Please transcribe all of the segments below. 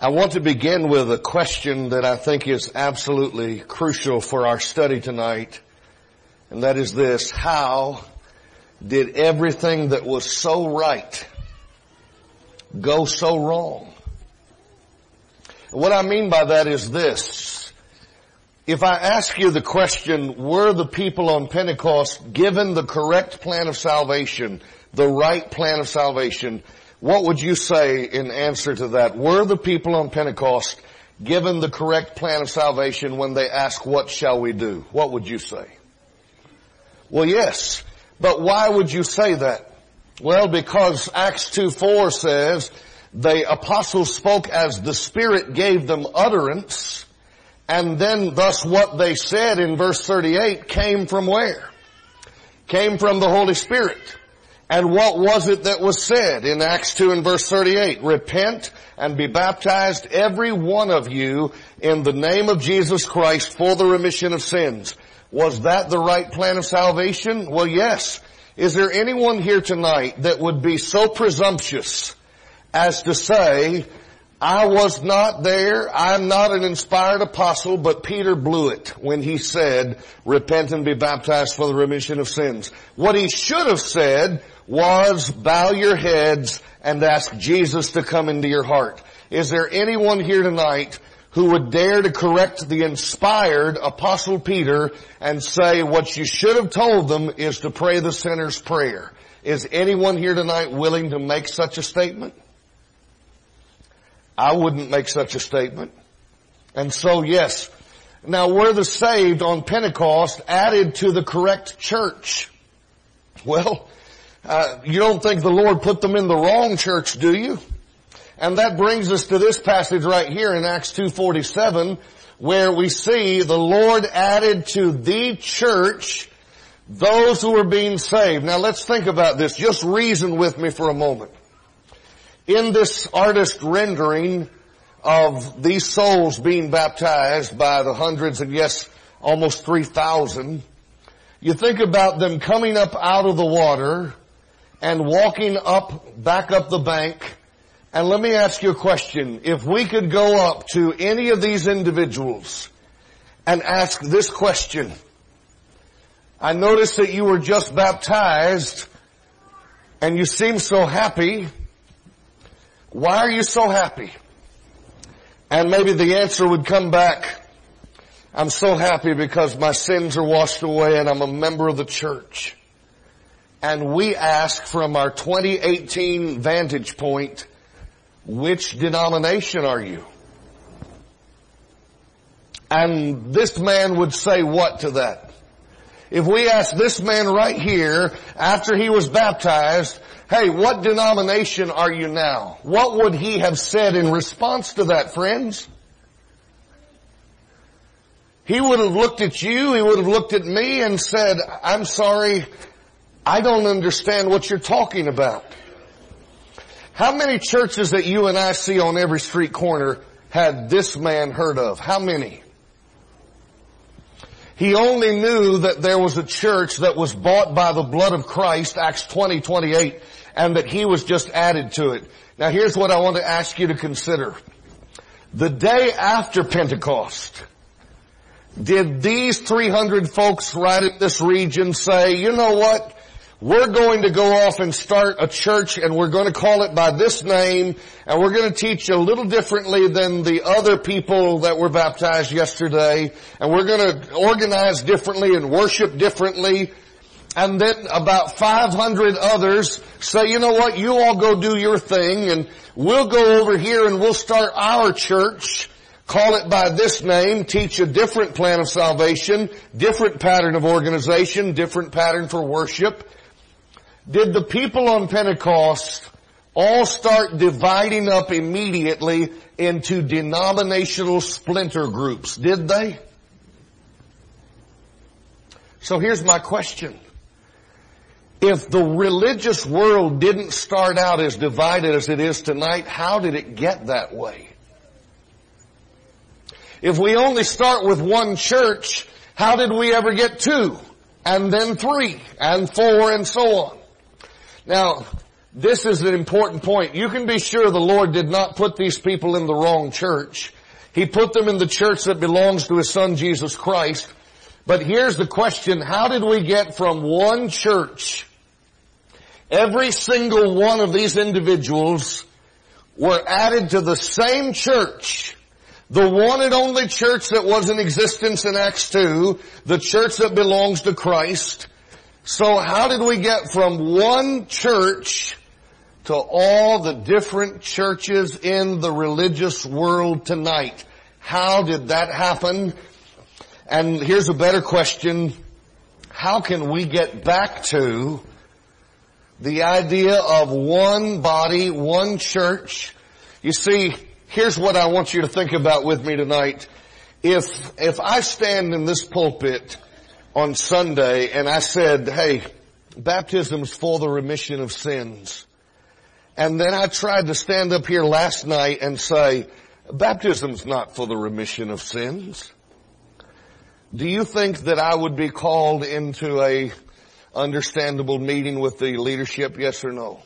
I want to begin with a question that I think is absolutely crucial for our study tonight, and that is this: how did everything that was so right go so wrong? What I mean by that is this: if I ask you the question, were the people on Pentecost given the correct plan of salvation, the right plan of salvation, what would you say in answer to that? Were the people on Pentecost given the correct plan of salvation when they ask, what shall we do? What would you say? Well, yes. But why would you say that? Well, because Acts 2:4 says, the apostles spoke as the Spirit gave them utterance, and then thus what they said in verse 38 came from where? Came from the Holy Spirit. And what was it that was said in Acts 2 and verse 38? Repent and be baptized, every one of you, in the name of Jesus Christ for the remission of sins. Was that the right plan of salvation? Well, yes. Is there anyone here tonight that would be so presumptuous as to say, I was not there, I'm not an inspired apostle, but Peter blew it when he said, repent and be baptized for the remission of sins? What he should have said was, bow your heads and ask Jesus to come into your heart. Is there anyone here tonight who would dare to correct the inspired apostle Peter and say what you should have told them is to pray the sinner's prayer? Is anyone here tonight willing to make such a statement? I wouldn't make such a statement. And so, yes. Now, were the saved on Pentecost added to the correct church? Well, you don't think the Lord put them in the wrong church, do you? And that brings us to this passage right here in Acts 2:47, where we see the Lord added to the church those who were being saved. Now, let's think about this. Just reason with me for a moment. In this artist rendering of these souls being baptized by the hundreds and yes, almost 3,000, you think about them coming up out of the water and walking back up the bank. And let me ask you a question. If we could go up to any of these individuals and ask this question: I noticed that you were just baptized and you seem so happy. Why are you so happy? And maybe the answer would come back, I'm so happy because my sins are washed away and I'm a member of the church. And we ask from our 2018 vantage point, which denomination are you? And this man would say what to that? If we ask this man right here, after he was baptized, hey, what denomination are you now? What would he have said in response to that, friends? He would have looked at you, he would have looked at me and said, I'm sorry, I don't understand what you're talking about. How many churches that you and I see on every street corner had this man heard of? How many? He only knew that there was a church that was bought by the blood of Christ, Acts 20:28, and that he was just added to it. Now here's what I want to ask you to consider. The day after Pentecost, did these 300 folks right in this region say, you know what? We're going to go off and start a church and we're going to call it by this name and we're going to teach a little differently than the other people that were baptized yesterday, and we're going to organize differently and worship differently. And then about 500 others say, you know what, you all go do your thing and we'll go over here and we'll start our church, call it by this name, teach a different plan of salvation, different pattern of organization, different pattern for worship. Did the people on Pentecost all start dividing up immediately into denominational splinter groups? Did they? So here's my question. If the religious world didn't start out as divided as it is tonight, how did it get that way? If we only start with one church, how did we ever get 2, and then 3, and 4, and so on? Now, This is an important point. You can be sure the Lord did not put these people in the wrong church. He put them in the church that belongs to His Son Jesus Christ. But here's the question, how did we get from one church? Every single one of these individuals were added to the same church, the one and only church that was in existence in Acts 2, the church that belongs to Christ. So how did we get from one church to all the different churches in the religious world tonight? How did that happen? And here's a better question. How can we get back to the idea of one body, one church? You see, here's what I want you to think about with me tonight. If I stand in this pulpit on Sunday and I said, hey, baptism's for the remission of sins. And then I tried to stand up here last night and say, baptism's not for the remission of sins. Do you think that I would be called into a understandable meeting with the leadership, yes or no?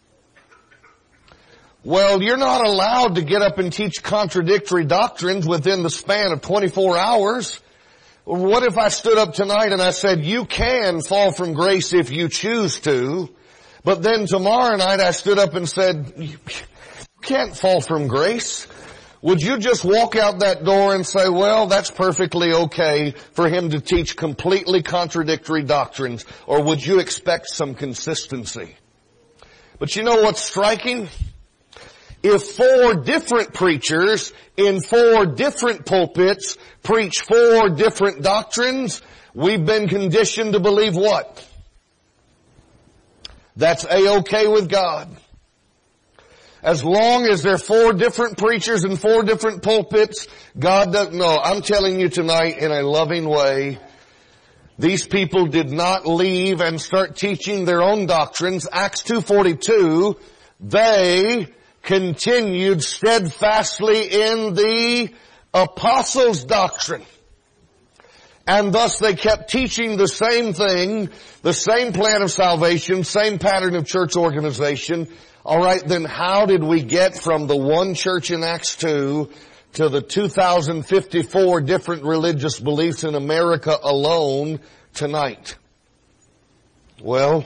Well, you're not allowed to get up and teach contradictory doctrines within the span of 24 hours. What if I stood up tonight and I said, you can fall from grace if you choose to, but then tomorrow night I stood up and said, you can't fall from grace? Would you just walk out that door and say, well, that's perfectly okay for him to teach completely contradictory doctrines? Or would you expect some consistency? But you know what's striking? If 4 different preachers in 4 different pulpits preach 4 different doctrines, we've been conditioned to believe what? That's A-okay with God. As long as there are 4 different preachers in 4 different pulpits, God doesn't know. I'm telling you tonight in a loving way, these people did not leave and start teaching their own doctrines. Acts 2:42, they continued steadfastly in the apostles' doctrine. And thus they kept teaching the same thing, the same plan of salvation, same pattern of church organization. All right, then how did we get from the one church in Acts 2 to the 2,054 different religious beliefs in America alone tonight? Well,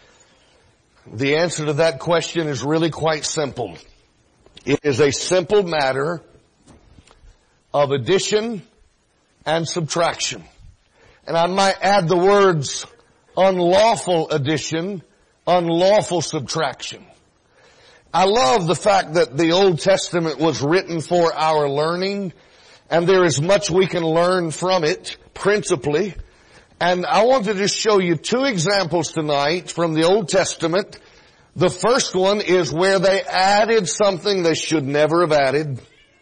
the answer to that question is really quite simple. It is a simple matter of addition and subtraction. And I might add the words unlawful addition, unlawful subtraction. I love the fact that the Old Testament was written for our learning, and there is much we can learn from it, principally. And I want to just show you 2 examples tonight from the Old Testament. The first one is where they added something they should never have added.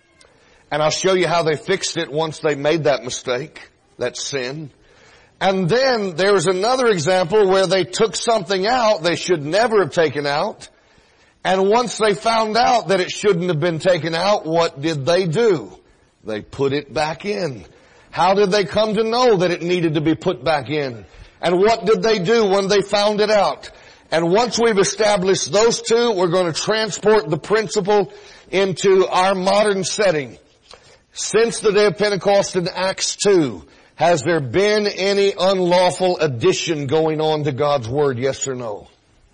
And I'll show you how they fixed it once they made that mistake, that sin. And then there's another example where they took something out they should never have taken out. And once they found out that it shouldn't have been taken out, what did they do? They put it back in. How did they come to know that it needed to be put back in? And what did they do when they found it out? And once we've established those 2, we're going to transport the principle into our modern setting. Since the day of Pentecost in Acts 2, has there been any unlawful addition going on to God's Word, yes or no?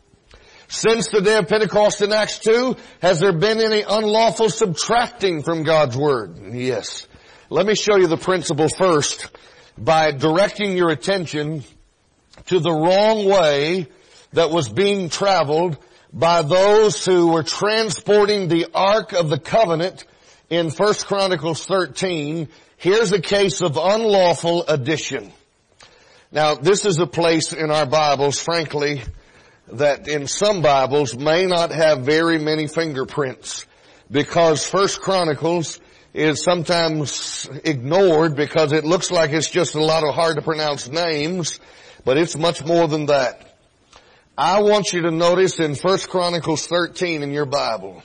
Since the day of Pentecost in Acts 2, has there been any unlawful subtracting from God's Word? Yes. Let me show you the principle first by directing your attention to the wrong way that was being traveled by those who were transporting the Ark of the Covenant in 1 Chronicles 13. Here's a case of unlawful addition. Now, this is a place in our Bibles, frankly, that in some Bibles may not have very many fingerprints, because 1 Chronicles is sometimes ignored because it looks like it's just a lot of hard to pronounce names, but it's much more than that. I want you to notice in 1 Chronicles 13 in your Bible,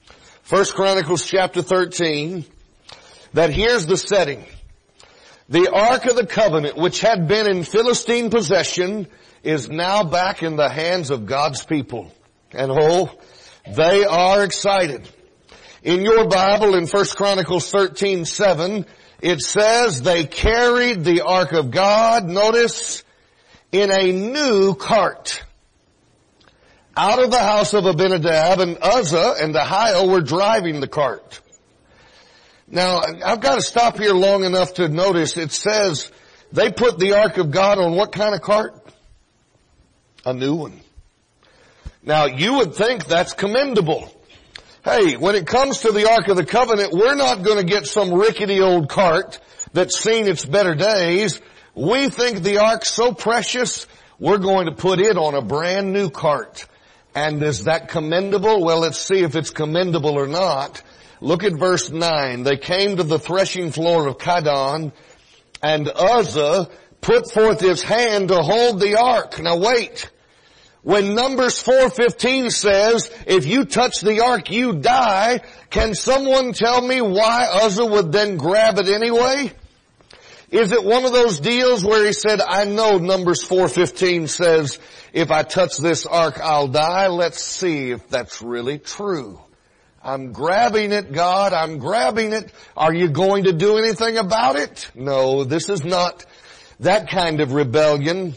1 Chronicles chapter 13, that here's the setting. The Ark of the Covenant, which had been in Philistine possession, is now back in the hands of God's people. And oh, they are excited. In your Bible, in 1 Chronicles 13:7, it says they carried the ark of God, notice, in a new cart out of the house of Abinadab, and Uzzah and Ahio were driving the cart. Now, I've got to stop here long enough to notice it says they put the ark of God on what kind of cart? A new one. Now, you would think that's commendable. Hey, when it comes to the Ark of the Covenant, we're not going to get some rickety old cart that's seen its better days. We think the Ark's so precious, we're going to put it on a brand new cart. And is that commendable? Well, let's see if it's commendable or not. Look at verse 9. They came to the threshing floor of Kidon, and Uzzah put forth his hand to hold the ark. Now wait. When Numbers 4:15 says, if you touch the ark, you die, can someone tell me why Uzzah would then grab it anyway? Is it one of those deals where he said, I know Numbers 4:15 says, if I touch this ark, I'll die. Let's see if that's really true. I'm grabbing it, God. I'm grabbing it. Are you going to do anything about it? No, this is not that kind of rebellion.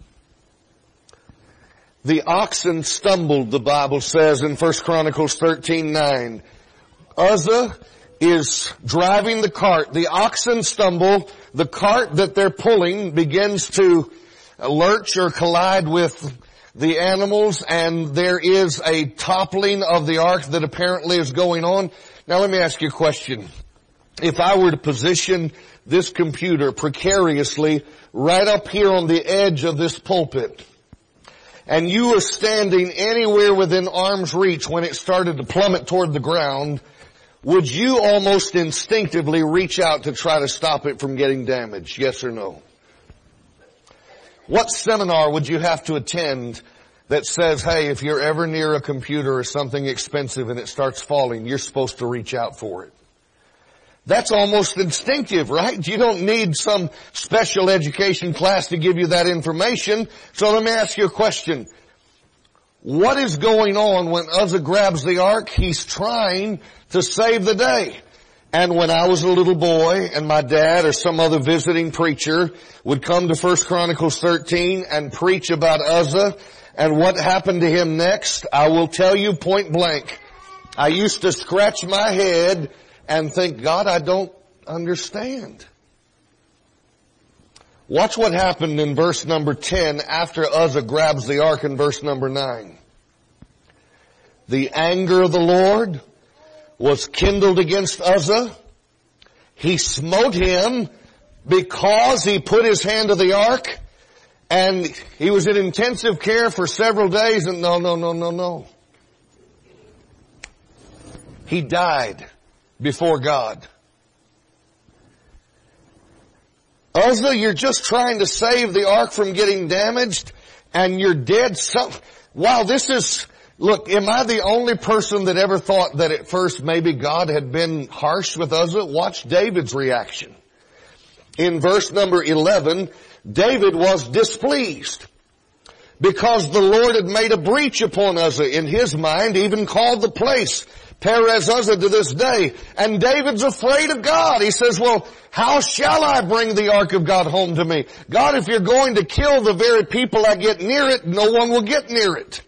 The oxen stumbled, the Bible says in 1 Chronicles 13:9. Uzzah is driving the cart. The oxen stumble. The cart that they're pulling begins to lurch or collide with the animals, and there is a toppling of the ark that apparently is going on. Now let me ask you a question. If I were to position this computer precariously right up here on the edge of this pulpit, and you were standing anywhere within arm's reach when it started to plummet toward the ground, would you almost instinctively reach out to try to stop it from getting damaged? Yes or no? What seminar would you have to attend that says, hey, if you're ever near a computer or something expensive and it starts falling, you're supposed to reach out for it? That's almost instinctive, right? You don't need some special education class to give you that information. So let me ask you a question. What is going on when Uzzah grabs the ark? He's trying to save the day. And when I was a little boy and my dad or some other visiting preacher would come to 1 Chronicles 13 and preach about Uzzah and what happened to him next, I will tell you point blank. I used to scratch my head and think, God, I don't understand. Watch what happened in verse number 10 after Uzzah grabs the ark in verse number 9. The anger of the Lord was kindled against Uzzah. He smote him because he put his hand to the ark, and he was in intensive care for several days, and no. He died before God. Uzzah, you're just trying to save the ark from getting damaged, and you're dead. Wow, this is... Look, am I the only person that ever thought that at first maybe God had been harsh with Uzzah? Watch David's reaction. In verse number 11, David was displeased because the Lord had made a breach upon Uzzah. In his mind, even called the place Perez Uzzah to this day. And David's afraid of God. He says, well, how shall I bring the ark of God home to me? God, if you're going to kill the very people I get near it, no one will get near it.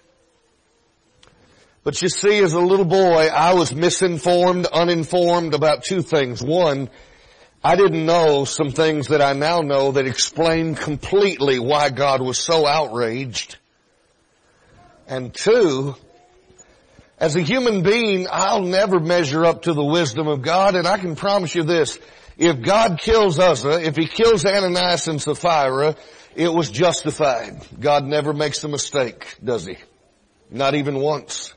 But you see, as a little boy, I was misinformed, uninformed about two things. One, I didn't know some things that I now know that explain completely why God was so outraged. And two, as a human being, I'll never measure up to the wisdom of God, and I can promise you this. If God kills Uzzah, if he kills Ananias and Sapphira, it was justified. God never makes a mistake, does he? Not even once.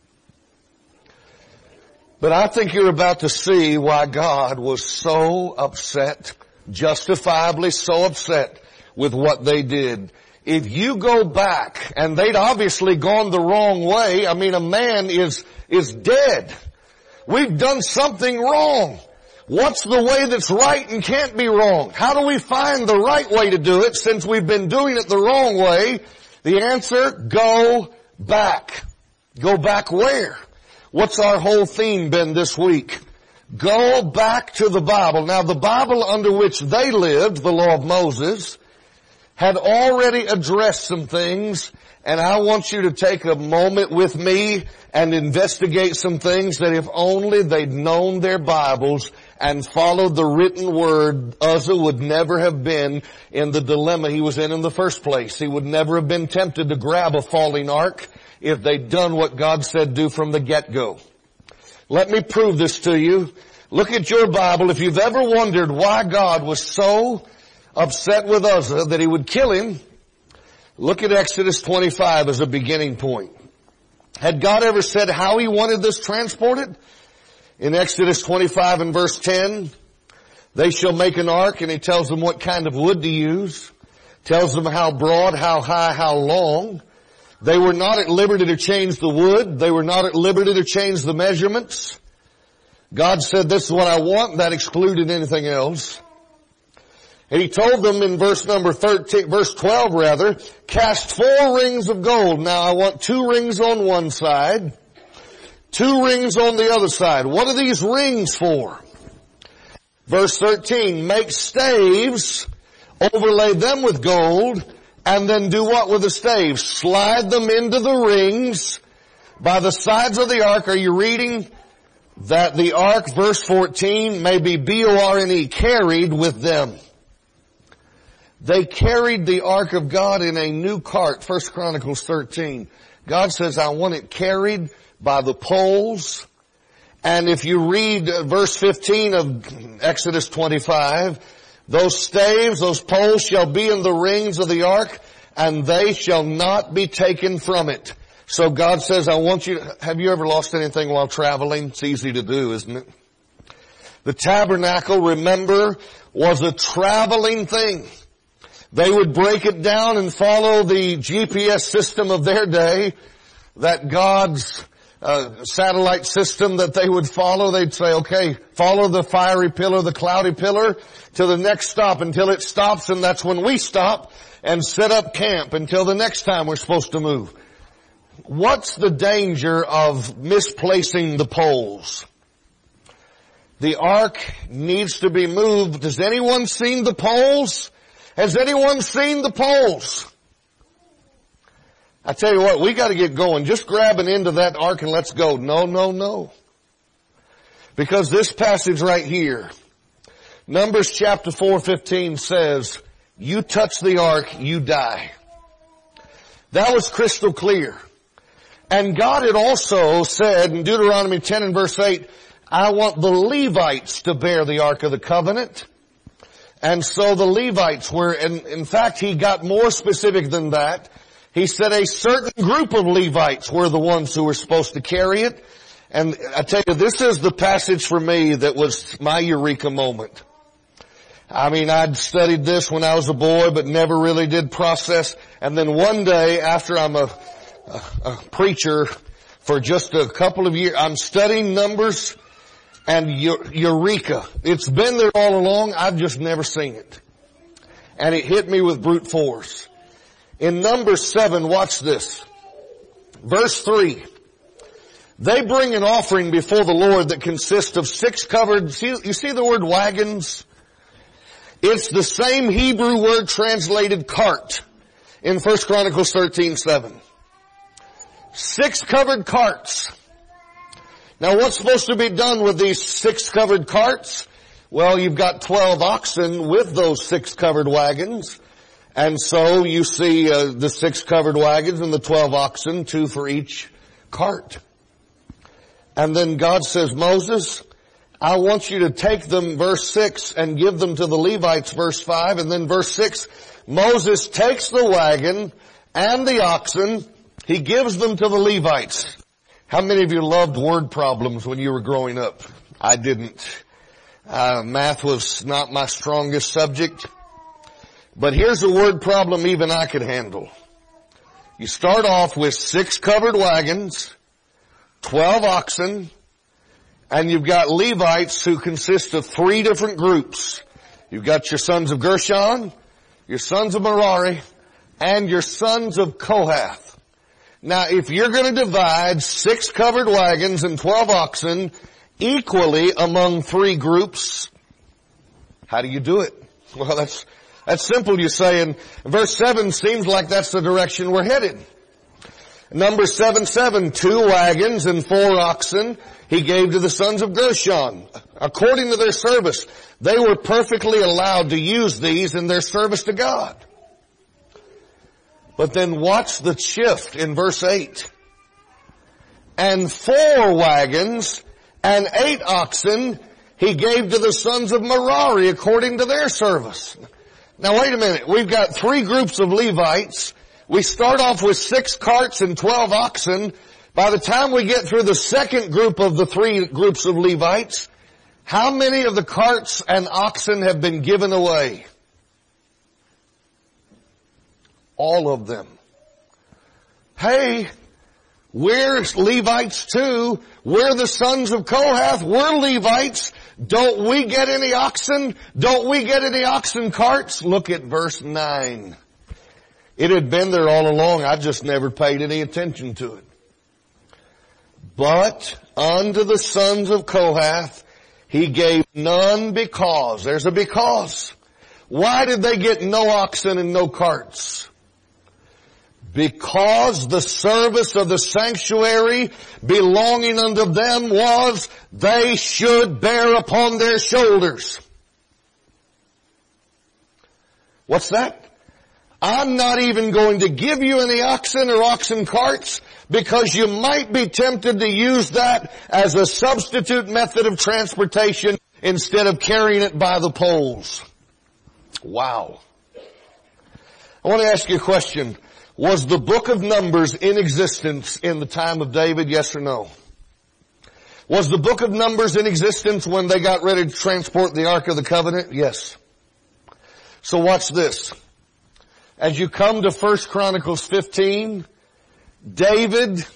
But I think you're about to see why God was so upset, justifiably so upset with what they did. If you go back, and they'd obviously gone the wrong way, I mean, a man is dead. We've done something wrong. What's the way that's right and can't be wrong? How do we find the right way to do it since we've been doing it the wrong way? The answer, go back. Go back where? What's our whole theme been this week? Go back to the Bible. Now the Bible under which they lived, the law of Moses, had already addressed some things, and I want you to take a moment with me and investigate some things that if only they'd known their Bibles and followed the written word, Uzzah would never have been in the dilemma he was in the first place. He would never have been tempted to grab a falling ark if they'd done what God said do from the get-go. Let me prove this to you. Look at your Bible. If you've ever wondered why God was so upset with Uzzah that he would kill him, look at Exodus 25 as a beginning point. Had God ever said how he wanted this transported? In Exodus 25 and verse 10, they shall make an ark, and he tells them what kind of wood to use. Tells them how broad, how high, how long. They were not at liberty to change the wood. They were not at liberty to change the measurements. God said, this is what I want. That excluded anything else. And he told them in verse 12 rather, cast 4 rings of gold. Now I want 2 rings on one side, 2 rings on the other side. What are these rings for? Verse 13, make staves, overlay them with gold, and then do what with the staves? Slide them into the rings by the sides of the ark. Are you reading? That the ark, verse 14, may be B-O-R-N-E, carried with them. They carried the ark of God in a new cart, 1 Chronicles 13. God says, I want it carried by the poles. And if you read verse 15 of Exodus 25, those staves, those poles shall be in the rings of the ark, and they shall not be taken from it. So God says, I want you to, have you ever lost anything while traveling? It's easy to do, isn't it? The tabernacle, remember, was a traveling thing. They would break it down and follow the GPS system of their day, that God's satellite system that they would follow. They'd say, okay, follow the fiery pillar, the cloudy pillar to the next stop until it stops, and that's when we stop and set up camp until the next time we're supposed to move. What's the danger of misplacing the poles? The ark needs to be moved. Has anyone seen the poles? Has anyone seen the poles? I tell you what, we got to get going. Just grab an end of that ark and let's go. No. Because this passage right here, Numbers chapter 4:15 says, you touch the ark, you die. That was crystal clear. And God had also said in Deuteronomy 10 and verse 8, I want the Levites to bear the Ark of the Covenant. And so the Levites were, and in fact he got more specific than that. He said a certain group of Levites were the ones who were supposed to carry it. And I tell you, this is the passage for me that was my eureka moment. I mean, I'd studied this when I was a boy, but never really did process. And then one day, after I'm a preacher for just a couple of years, I'm studying Numbers, and eureka. It's been there all along. I've just never seen it. And it hit me with brute force. In Numbers 7, watch this. Verse 3. They bring an offering before the Lord that consists of 6 covered, you see the word wagons? It's the same Hebrew word translated cart in 1 Chronicles 13:7. 6 covered carts. Now what's supposed to be done with these 6 covered carts? Well, you've got 12 oxen with those 6 covered wagons. And so you see the 6 covered wagons and the 12 oxen, 2 for each cart. And then God says, Moses, I want you to take them, verse 6, and give them to the Levites, verse 5. And then verse 6, Moses takes the wagon and the oxen. He gives them to the Levites. How many of you loved word problems when you were growing up? I didn't. Math was not my strongest subject. But here's a word problem even I could handle. You start off with 6 covered wagons, 12 oxen, and you've got Levites who consist of 3 different groups. You've got your sons of Gershon, your sons of Merari, and your sons of Kohath. Now, if you're going to divide 6 covered wagons and 12 oxen equally among 3 groups, how do you do it? Well, that's simple, you say, and verse 7 seems like that's the direction we're headed. Numbers 7:7, 2 wagons and 4 oxen he gave to the sons of Gershon, according to their service. They were perfectly allowed to use these in their service to God. But then watch the shift in verse 8. And 4 wagons and 8 oxen he gave to the sons of Merari according to their service. Now wait a minute. We've got 3 groups of Levites. We start off with 6 carts and 12 oxen. By the time we get through the second group of the 3 groups of Levites, how many of the carts and oxen have been given away? All of them. Hey, we're Levites too. We're the sons of Kohath. We're Levites. Don't we get any oxen? Don't we get any oxen carts? Look at verse 9. It had been there all along. I just never paid any attention to it. But unto the sons of Kohath he gave none because. There's a because. Why did they get no oxen and no carts? Because the service of the sanctuary belonging unto them was they should bear upon their shoulders. What's that? I'm not even going to give you any oxen or oxen carts because you might be tempted to use that as a substitute method of transportation instead of carrying it by the poles. Wow. I want to ask you a question. Was the book of Numbers in existence in the time of David, yes or no? Was the book of Numbers in existence when they got ready to transport the Ark of the Covenant? Yes. So watch this. As you come to 1 Chronicles 15, David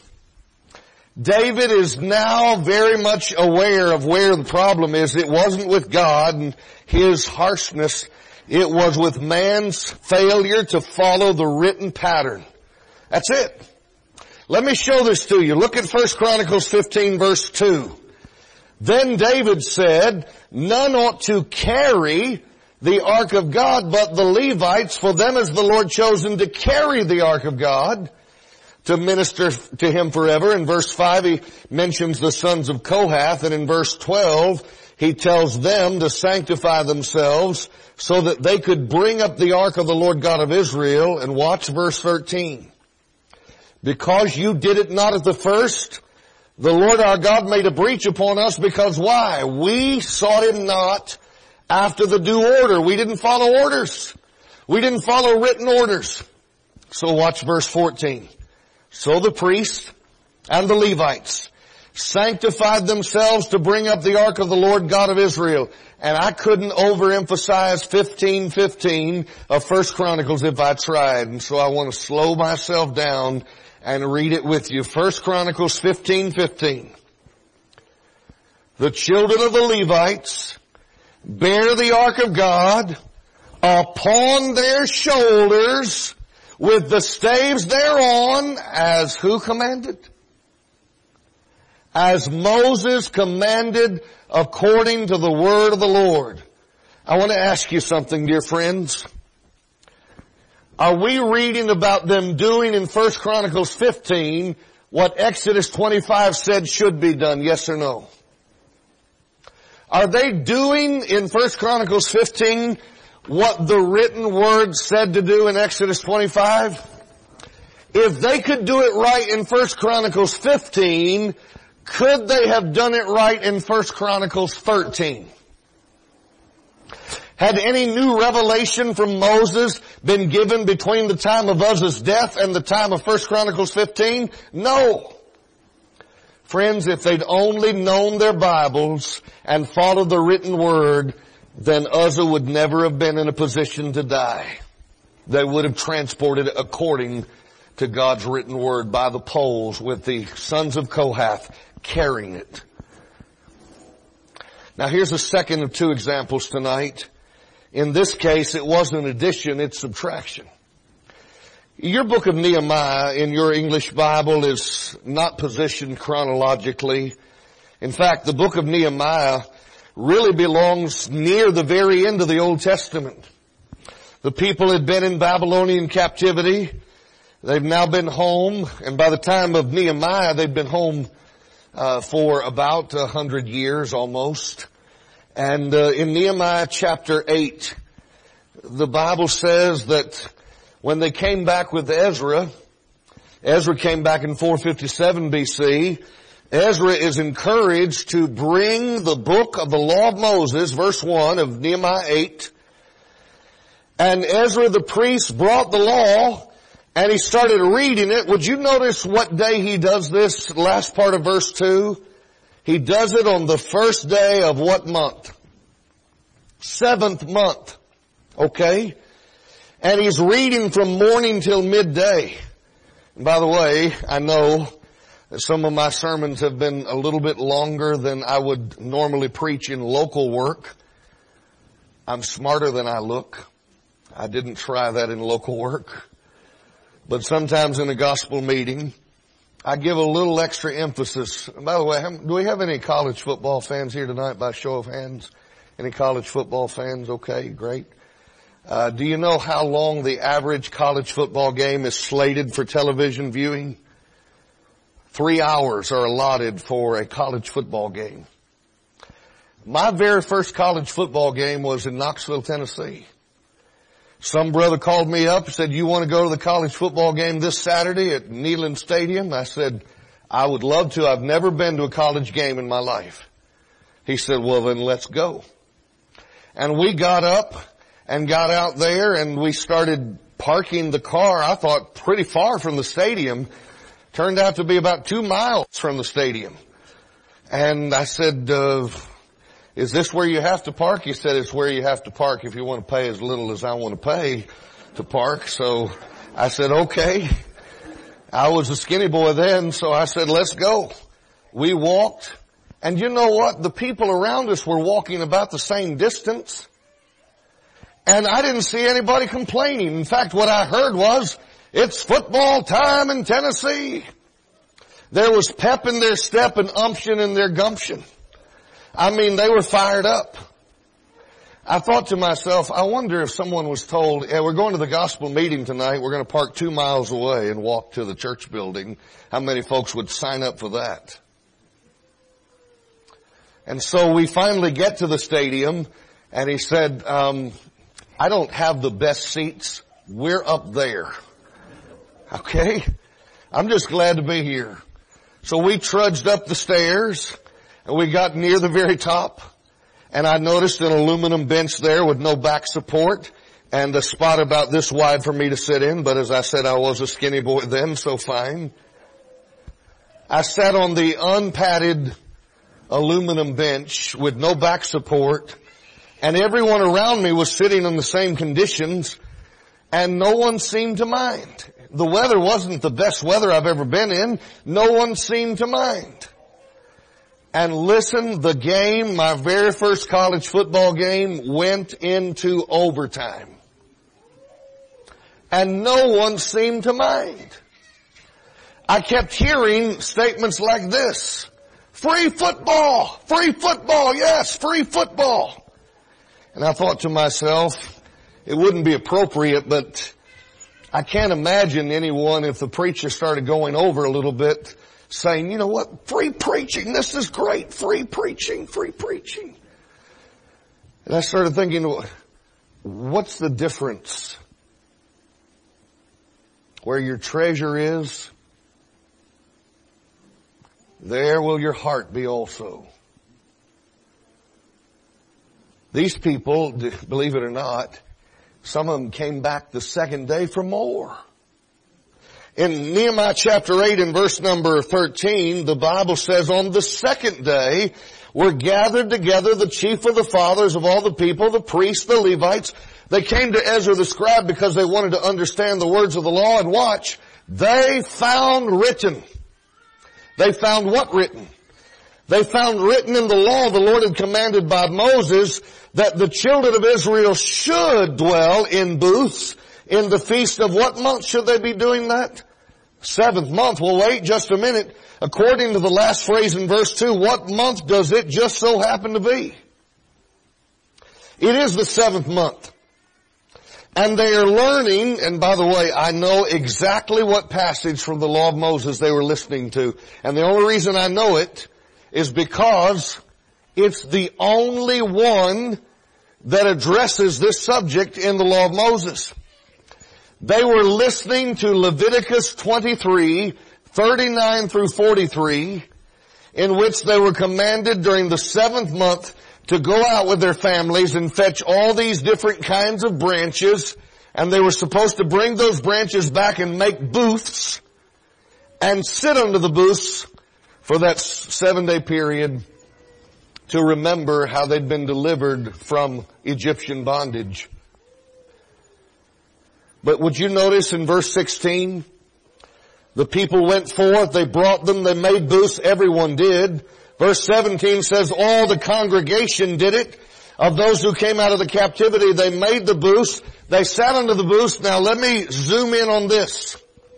is now very much aware of where the problem is. It wasn't with God and his harshness. It was with man's failure to follow the written pattern. That's it. Let me show this to you. Look at 1 Chronicles 15 verse 2. Then David said, none ought to carry the ark of God but the Levites, for them is the Lord chosen to carry the ark of God, to minister to him forever. In verse 5 he mentions the sons of Kohath, and in verse 12 he tells them to sanctify themselves so that they could bring up the ark of the Lord God of Israel. And watch verse 13. Because you did it not at the first, the Lord our God made a breach upon us, because why? We sought him not after the due order. We didn't follow orders. We didn't follow written orders. So watch verse 14. So the priests and the Levites sanctified themselves to bring up the ark of the Lord God of Israel. And I couldn't overemphasize 15:15 of 1 Chronicles if I tried. And so I want to slow myself down and read it with you. 1 Chronicles 15:15. The children of the Levites bear the ark of God upon their shoulders with the staves thereon, as who commanded? As Moses commanded according to the word of the Lord. I want to ask you something, dear friends. Are we reading about them doing in 1 Chronicles 15 what Exodus 25 said should be done, yes or no? Are they doing in 1 Chronicles 15 what the written word said to do in Exodus 25? If they could do it right in 1 Chronicles 15, could they have done it right in 1 Chronicles 13? Had any new revelation from Moses been given between the time of Uzzah's death and the time of 1 Chronicles 15? No. Friends, if they'd only known their Bibles and followed the written word, then Uzzah would never have been in a position to die. They would have transported it according to God's written word by the poles with the sons of Kohath carrying it. Now here's a second of 2 examples tonight. In this case, it wasn't addition, it's subtraction. Your book of Nehemiah in your English Bible is not positioned chronologically. In fact, the book of Nehemiah really belongs near the very end of the Old Testament. The people had been in Babylonian captivity. They've now been home, and by the time of Nehemiah, they've been home for about 100 years almost. And in Nehemiah chapter 8, the Bible says that when they came back with Ezra came back in 457 BC, Ezra is encouraged to bring the book of the law of Moses, verse 1 of Nehemiah 8. And Ezra the priest brought the law and he started reading it. Would you notice what day he does this, last part of verse 2? He does it on the first day of what month? 7th month. Okay? And he's reading from morning till midday. And by the way, I know that some of my sermons have been a little bit longer than I would normally preach in local work. I'm smarter than I look. I didn't try that in local work. But sometimes in a gospel meeting, I give a little extra emphasis. By the way, do we have any college football fans here tonight by show of hands? Any college football fans? Okay, great. Do you know how long the average college football game is slated for television viewing? 3 hours are allotted for a college football game. My very first college football game was in Knoxville, Tennessee. Some brother called me up and said, you want to go to the college football game this Saturday at Neyland Stadium? I said, I would love to. I've never been to a college game in my life. He said, well then let's go. And we got up and got out there and we started parking the car, I thought pretty far from the stadium. Turned out to be about 2 miles from the stadium. And I said, is this where you have to park? He said, it's where you have to park if you want to pay as little as I want to pay to park. So I said, okay. I was a skinny boy then, so I said, let's go. We walked. And you know what? The people around us were walking about the same distance. And I didn't see anybody complaining. In fact, what I heard was, it's football time in Tennessee. There was pep in their step and umption in their gumption. I mean, they were fired up. I thought to myself, I wonder if someone was told, hey, we're going to the gospel meeting tonight. We're going to park 2 miles away and walk to the church building. How many folks would sign up for that? And so we finally get to the stadium and he said, I don't have the best seats. We're up there. Okay? I'm just glad to be here. So we trudged up the stairs and we got near the very top and I noticed an aluminum bench there with no back support and a spot about this wide for me to sit in. But as I said, I was a skinny boy then, so fine. I sat on the unpadded aluminum bench with no back support. And everyone around me was sitting in the same conditions and no one seemed to mind. The weather wasn't the best weather I've ever been in. No one seemed to mind. And listen, the game, my very first college football game, went into overtime. And no one seemed to mind. I kept hearing statements like this. Free football! Free football! Yes, free football! And I thought to myself, it wouldn't be appropriate, but I can't imagine anyone, if the preacher started going over a little bit, saying, you know what, free preaching, this is great, free preaching, free preaching. And I started thinking, what's the difference? Where your treasure is, there will your heart be also. These people, believe it or not, some of them came back the second day for more. In Nehemiah chapter 8 and verse number 13, the Bible says, on the second day were gathered together the chief of the fathers of all the people, the priests, the Levites. They came to Ezra the scribe because they wanted to understand the words of the law. And watch, they found written. They found what written? They found written in the law the Lord had commanded by Moses that the children of Israel should dwell in booths, in the feast of what month should they be doing that? 7th month. Well, wait just a minute. According to the last phrase in verse 2, what month does it just so happen to be? It is the 7th month. And they are learning, and by the way, I know exactly what passage from the Law of Moses they were listening to. And the only reason I know it is because it's the only one that addresses this subject in the Law of Moses. They were listening to Leviticus 23, 39 through 43, in which they were commanded during the 7th month to go out with their families and fetch all these different kinds of branches, and they were supposed to bring those branches back and make booths and sit under the booths for that 7-day period to remember how they'd been delivered from Egyptian bondage. But would you notice in verse 16, the people went forth, they brought them, they made booths, everyone did. Verse 17 says all the congregation did it. Of those who came out of the captivity, they made the booths, they sat under the booths. Now let me zoom in on this.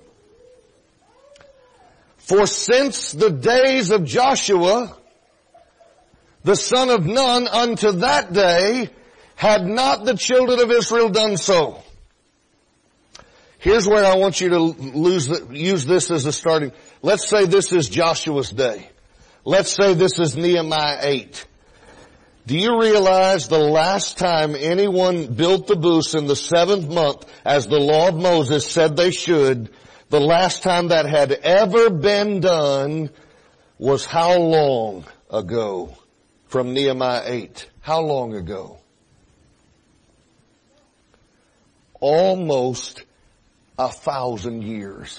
For since the days of Joshua, the son of Nun, unto that day, had not the children of Israel done so. Here's where I want you to use this as a starting. Let's say this is Joshua's day. Let's say this is Nehemiah 8. Do you realize the last time anyone built the booths in the 7th month, as the law of Moses said they should, the last time that had ever been done was how long ago? From Nehemiah 8. How long ago? Almost 1,000 years.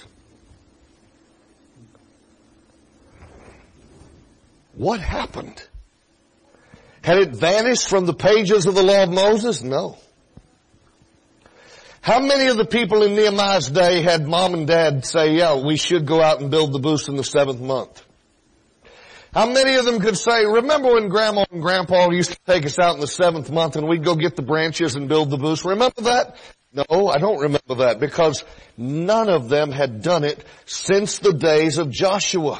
What happened? Had it vanished from the pages of the law of Moses? No. How many of the people in Nehemiah's day had mom and dad say, yeah, we should go out and build the booths in the 7th month? How many of them could say, remember when Grandma and Grandpa used to take us out in the 7th month and we'd go get the branches and build the booths? Remember that? No, I don't remember that, because none of them had done it since the days of Joshua.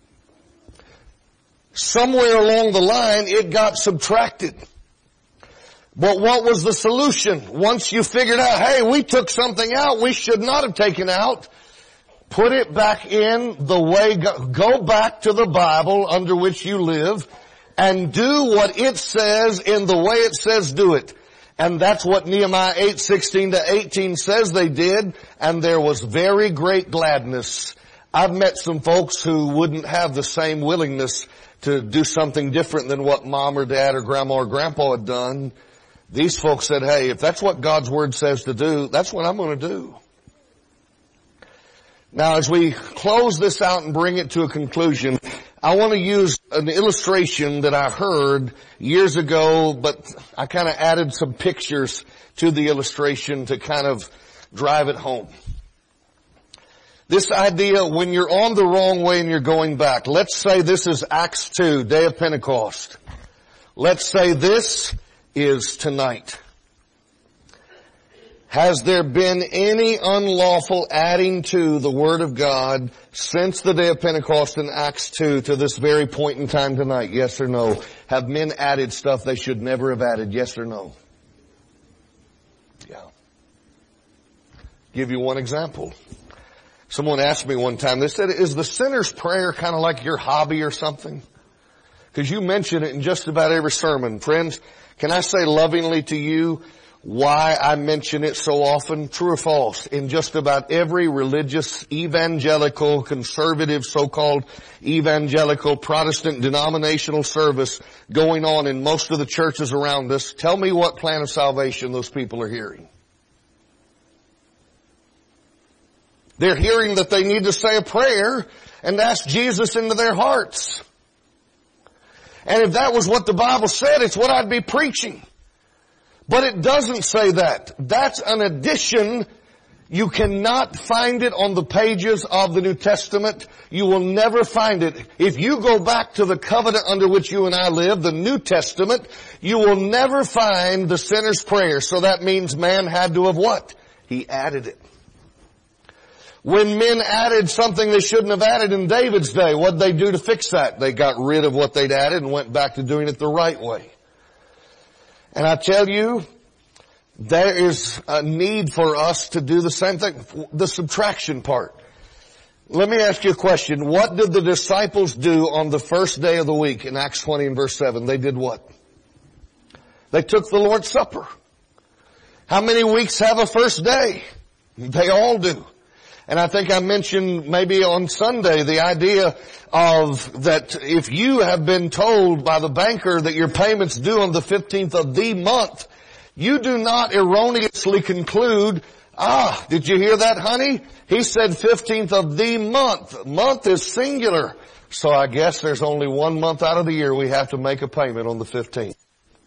Somewhere along the line, it got subtracted. But what was the solution? Once you figured out, hey, we took something out we should not have taken out, put it back in the way, go back to the Bible under which you live and do what it says in the way it says do it. And that's what Nehemiah 8:16 to 18 says they did, and there was very great gladness. I've met some folks who wouldn't have the same willingness to do something different than what mom or dad or grandma or grandpa had done. These folks said, hey, if that's what God's Word says to do, that's what I'm going to do. Now, as we close this out and bring it to a conclusion, I want to use an illustration that I heard years ago, but I kind of added some pictures to the illustration to kind of drive it home. This idea, when you're on the wrong way and you're going back, let's say this is Acts 2, day of Pentecost. Let's say this is tonight. Has there been any unlawful adding to the Word of God since the day of Pentecost in Acts 2 to this very point in time tonight? Yes or no? Have men added stuff they should never have added? Yes or no? Yeah. Give you one example. Someone asked me one time, they said, is the sinner's prayer kind of like your hobby or something? Because you mention it in just about every sermon. Friends, can I say lovingly to you why I mention it so often? True or false? In just about every religious, evangelical, conservative, so-called evangelical, Protestant denominational service going on in most of the churches around us, tell me what plan of salvation those people are hearing. They're hearing that they need to say a prayer and ask Jesus into their hearts. And if that was what the Bible said, it's what I'd be preaching. But it doesn't say that. That's an addition. You cannot find it on the pages of the New Testament. You will never find it. If you go back to the covenant under which you and I live, the New Testament, you will never find the sinner's prayer. So that means man had to have what? He added it. When men added something they shouldn't have added in David's day, what did they do to fix that? They got rid of what they'd added and went back to doing it the right way. And I tell you, there is a need for us to do the same thing, the subtraction part. Let me ask you a question. What did the disciples do on the first day of the week in Acts 20 and verse 7? They did what? They took the Lord's Supper. How many weeks have a first day? They all do. And I think I mentioned maybe on Sunday the idea of that if you have been told by the banker that your payment's due on the 15th of the month, you do not erroneously conclude, did you hear that, honey? He said 15th of the month. Month is singular. So I guess there's only 1 month out of the year we have to make a payment on the 15th.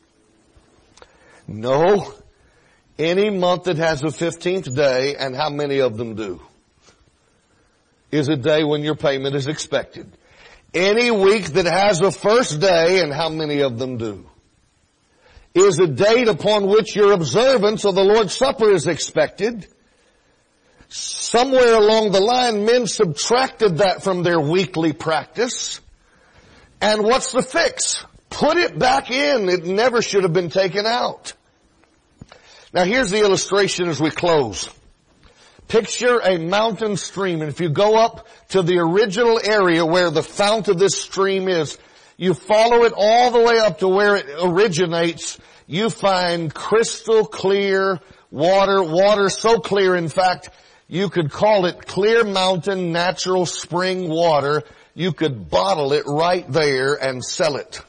No. Any month that has a 15th day, and how many of them do, is a day when your payment is expected. Any week that has a first day, and how many of them do, is a date upon which your observance of the Lord's Supper is expected. Somewhere along the line, men subtracted that from their weekly practice. And what's the fix? Put it back in. It never should have been taken out. Now here's the illustration as we close. Picture a mountain stream, and if you go up to the original area where the fount of this stream is, you follow it all the way up to where it originates, you find crystal clear water so clear, in fact, you could call it clear mountain natural spring water. You could bottle it right there and sell it.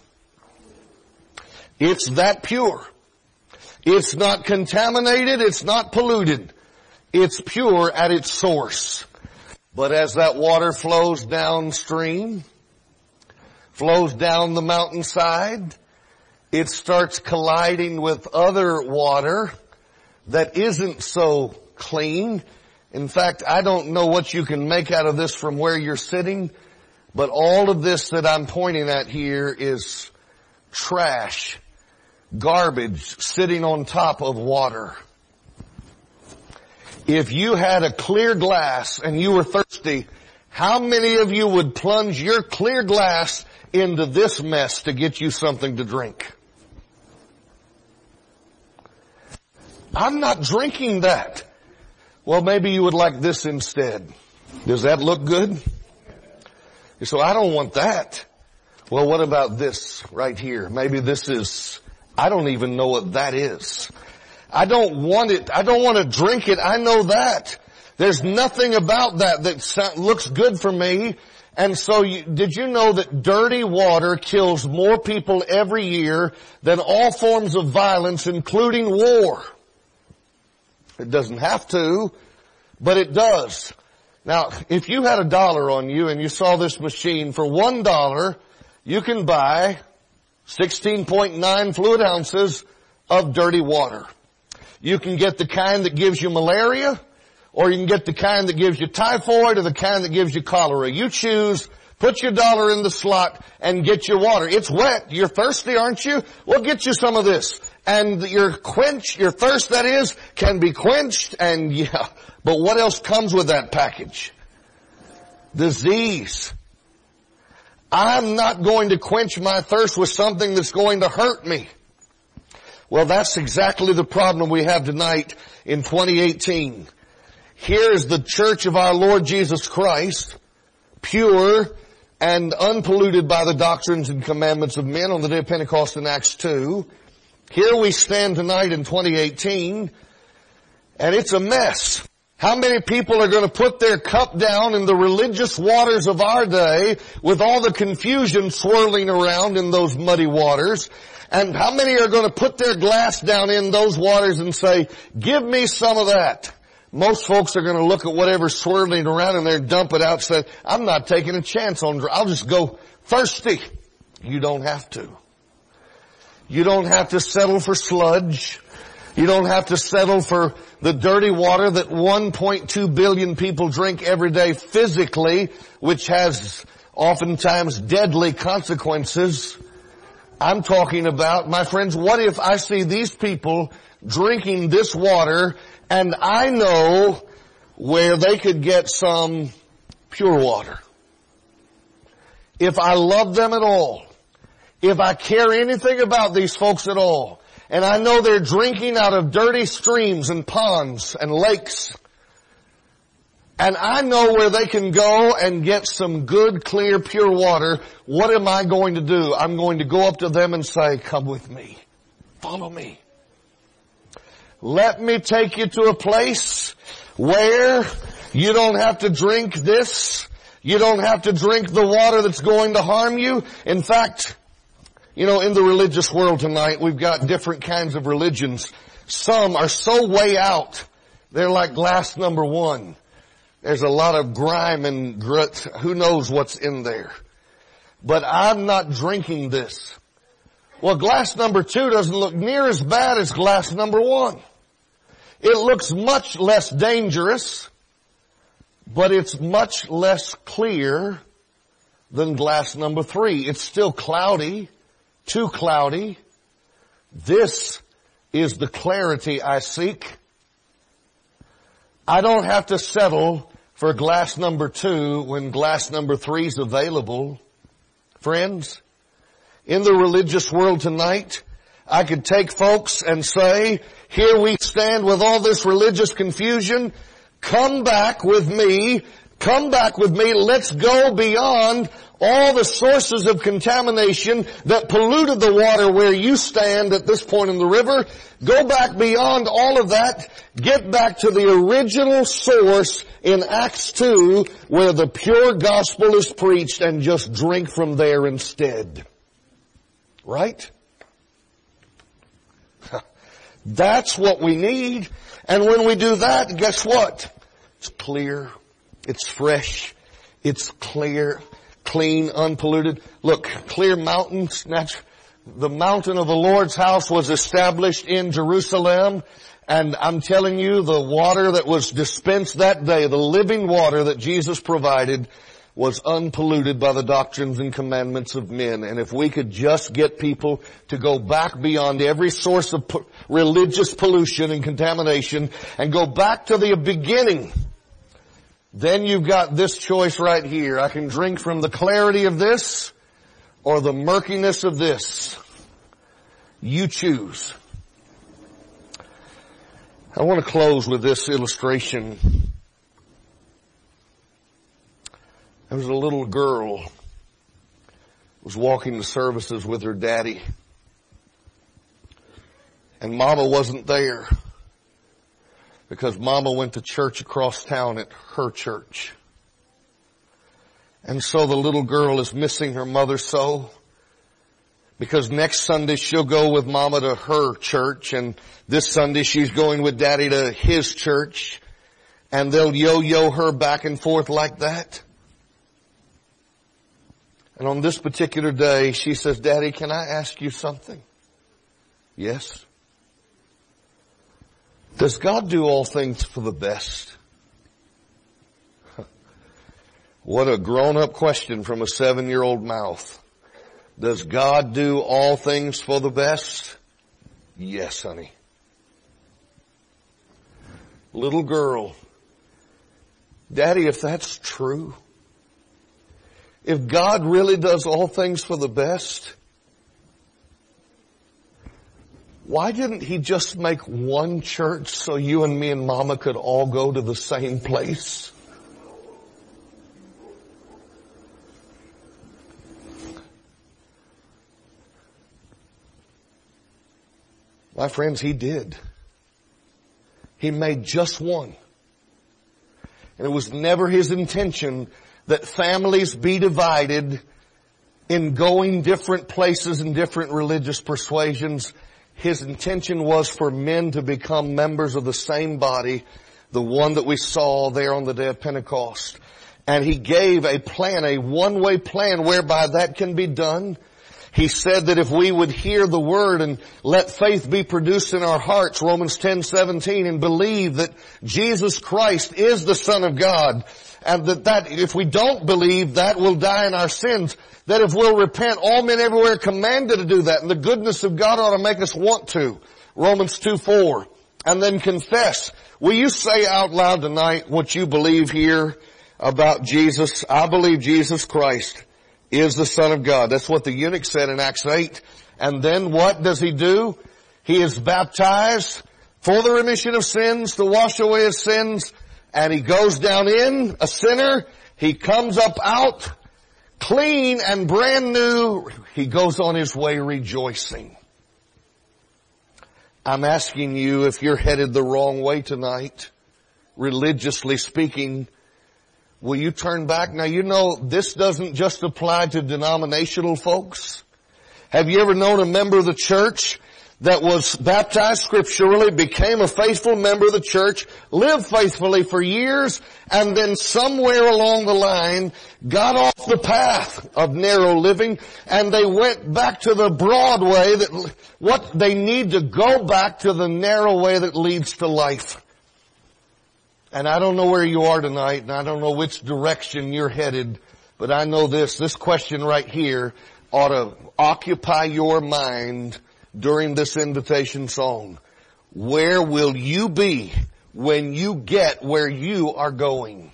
It's that pure. It's not contaminated. It's not polluted. It's pure at its source. But as that water flows downstream, flows down the mountainside, it starts colliding with other water that isn't so clean. In fact, I don't know what you can make out of this from where you're sitting, but all of this that I'm pointing at here is trash, garbage sitting on top of water. If you had a clear glass and you were thirsty, how many of you would plunge your clear glass into this mess to get you something to drink? I'm not drinking that. Well, maybe you would like this instead. Does that look good? So I don't want that. Well, what about this right here? Maybe this is, I don't even know what that is. I don't want it. I don't want to drink it. I know that. There's nothing about that looks good for me. And so did you know that dirty water kills more people every year than all forms of violence, including war? It doesn't have to, but it does. Now, if you had $1 on you and you saw this machine, for $1, you can buy 16.9 fluid ounces of dirty water. You can get the kind that gives you malaria, or you can get the kind that gives you typhoid, or the kind that gives you cholera. You choose, put your $1 in the slot, and get your water. It's wet. You're thirsty, aren't you? Well, get you some of this. And your thirst, that is, can be quenched, and yeah. But what else comes with that package? Disease. I'm not going to quench my thirst with something that's going to hurt me. Well, that's exactly the problem we have tonight in 2018. Here is the church of our Lord Jesus Christ, pure and unpolluted by the doctrines and commandments of men on the day of Pentecost in Acts 2. Here we stand tonight in 2018, and it's a mess. How many people are going to put their cup down in the religious waters of our day with all the confusion swirling around in those muddy waters? And how many are going to put their glass down in those waters and say, give me some of that? Most folks are going to look at whatever's swirling around in there and dump it out and say, I'm not taking a chance on, I'll just go thirsty. You don't have to. You don't have to settle for sludge. You don't have to settle for the dirty water that 1.2 billion people drink every day physically, which has oftentimes deadly consequences. I'm talking about, my friends, what if I see these people drinking this water and I know where they could get some pure water? If I love them at all, if I care anything about these folks at all, and I know they're drinking out of dirty streams and ponds and lakes, and I know where they can go and get some good, clear, pure water, what am I going to do? I'm going to go up to them and say, come with me. Follow me. Let me take you to a place where you don't have to drink this. You don't have to drink the water that's going to harm you. In fact, you know, in the religious world tonight, we've got different kinds of religions. Some are so way out, they're like glass number 1. There's a lot of grime and grit. Who knows what's in there? But I'm not drinking this. Well, glass number 2 doesn't look near as bad as glass number 1. It looks much less dangerous, but it's much less clear than glass number 3. It's still cloudy, too cloudy. This is the clarity I seek. I don't have to settle for glass number 2 when glass number 3 is available. Friends, in the religious world tonight, I could take folks and say, here we stand with all this religious confusion. Come back with me. Come back with me. Let's go beyond all the sources of contamination that polluted the water where you stand at this point in the river. Go back beyond all of that. Get back to the original source in Acts 2 where the pure gospel is preached, and just drink from there instead. Right? That's what we need. And when we do that, guess what? It's clear. It's fresh. It's clear, clean, unpolluted. Look, clear mountains. The mountain of the Lord's house was established in Jerusalem. And I'm telling you, the water that was dispensed that day, the living water that Jesus provided, was unpolluted by the doctrines and commandments of men. And if we could just get people to go back beyond every source of religious pollution and contamination and go back to the beginning, then you've got this choice right here. I can drink from the clarity of this or the murkiness of this. You choose. I want to close with this illustration. There was a little girl who was walking to services with her daddy. And Mama wasn't there because Mama went to church across town at her church. And so the little girl is missing her mother so, because next Sunday she'll go with Mama to her church, and this Sunday she's going with Daddy to his church, and they'll yo-yo her back and forth like that. And on this particular day, she says, Daddy, can I ask you something? Yes. Does God do all things for the best? What a grown-up question from a 7-year-old mouth. Does God do all things for the best? Yes, honey. Little girl, Daddy, if that's true, if God really does all things for the best, why didn't He just make one church so you and me and Mama could all go to the same place? My friends, He did. He made just one. And it was never His intention that families be divided in going different places and different religious persuasions. His intention was for men to become members of the same body, the one that we saw there on the day of Pentecost. And He gave a plan, a one-way plan whereby that can be done. He said that if we would hear the word and let faith be produced in our hearts, Romans 10:17, and believe that Jesus Christ is the Son of God, and that if we don't believe, that will die in our sins, that if we'll repent, all men everywhere are commanded to do that, and the goodness of God ought to make us want to. Romans 2:4. And then confess. Will you say out loud tonight what you believe here about Jesus? I believe Jesus Christ is the Son of God. That's what the eunuch said in Acts 8. And then what does he do? He is baptized for the remission of sins, to wash away his sins, and he goes down in a sinner. He comes up out clean and brand new. He goes on his way rejoicing. I'm asking you, if you're headed the wrong way tonight, religiously speaking, will you turn back? Now, you know, this doesn't just apply to denominational folks. Have you ever known a member of the church that was baptized scripturally, became a faithful member of the church, lived faithfully for years, and then somewhere along the line got off the path of narrow living, and they went back to the broad way that what they need to go back to the narrow way that leads to life. And I don't know where you are tonight, and I don't know which direction you're headed, but I know this question right here ought to occupy your mind during this invitation song. Where will you be when you get where you are going?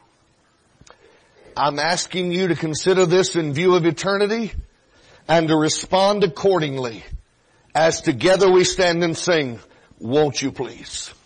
I'm asking you to consider this in view of eternity and to respond accordingly as together we stand and sing, won't you please?